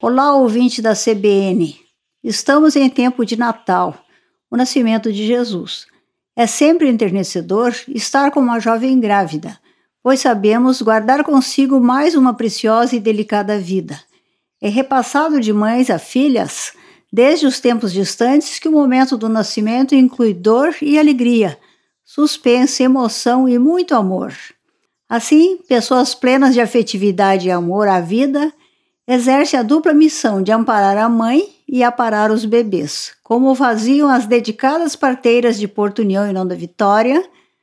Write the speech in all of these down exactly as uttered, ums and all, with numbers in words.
Olá, ouvinte da C B N. Estamos em tempo de Natal, o nascimento de Jesus. É sempre enternecedor estar com uma jovem grávida, pois sabemos guardar consigo mais uma preciosa e delicada vida. É repassado de mães a filhas, desde os tempos distantes, que o momento do nascimento inclui dor e alegria, suspense, emoção e muito amor. Assim, pessoas plenas de afetividade e amor à vida exercem a dupla missão de amparar a mãe e aparar os bebês, como faziam as dedicadas parteiras de Porto União e Nova Vitória,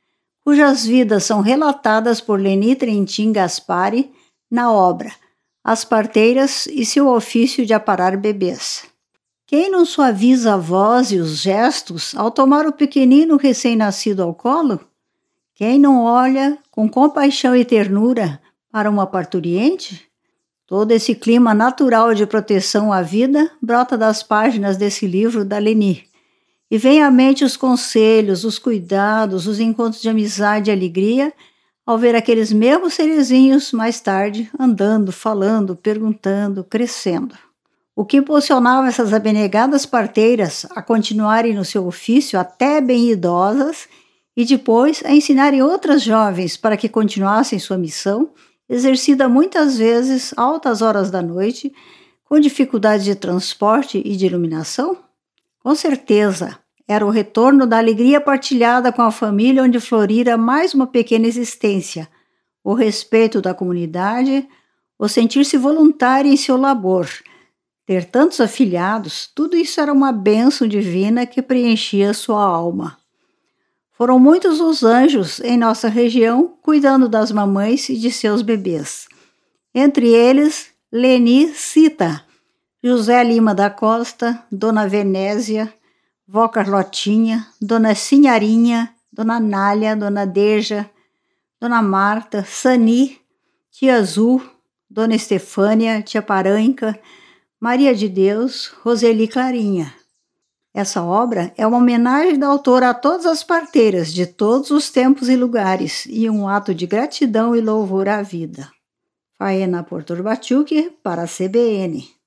cujas vidas são relatadas por Leni Trentin Gaspari na obra As Parteiras e seu ofício de aparar bebês. Quem não suaviza a voz e os gestos ao tomar o pequenino recém-nascido ao colo? Quem não olha com compaixão e ternura para uma parturiente? Todo esse clima natural de proteção à vida brota das páginas desse livro da Leni. E vem à mente os conselhos, os cuidados, os encontros de amizade e alegria ao ver aqueles mesmos serezinhos mais tarde andando, falando, perguntando, crescendo. O que impulsionava essas abnegadas parteiras a continuarem no seu ofício até bem idosas e depois a ensinarem outras jovens para que continuassem sua missão, exercida muitas vezes altas horas da noite, com dificuldades de transporte e de iluminação? Com certeza, era o retorno da alegria partilhada com a família onde florira mais uma pequena existência, o respeito da comunidade, o sentir-se voluntária em seu labor. Ter tantos afilhados, tudo isso era uma bênção divina que preenchia sua alma. Foram muitos os anjos em nossa região cuidando das mamães e de seus bebês. Entre eles, Leni cita José Lima da Costa, Dona Venésia, Vó Carlotinha, Dona Sinharinha, Dona Nália, Dona Deja, Dona Marta, Sani, Tia Azul, Dona Estefânia, Tia Paranca, Maria de Deus, Roseli Clarinha. Essa obra é uma homenagem da autora a todas as parteiras de todos os tempos e lugares e um ato de gratidão e louvor à vida. Faena Portor Batiuque para a C B N.